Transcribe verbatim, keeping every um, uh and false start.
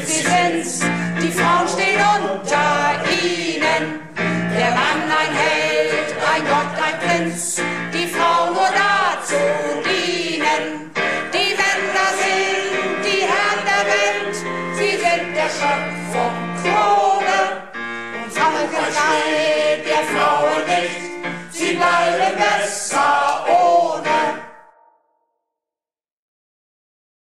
Sie sind's, die Frauen stehen unter ihnen. Der Mann ein Held, ein Gott, ein Prinz, die Frau nur dazu dienen. Die Männer sind die Herren der Welt, sie sind der Schöpfung Krone. Und Frauengeleit der Frauen nicht, sie bleiben besser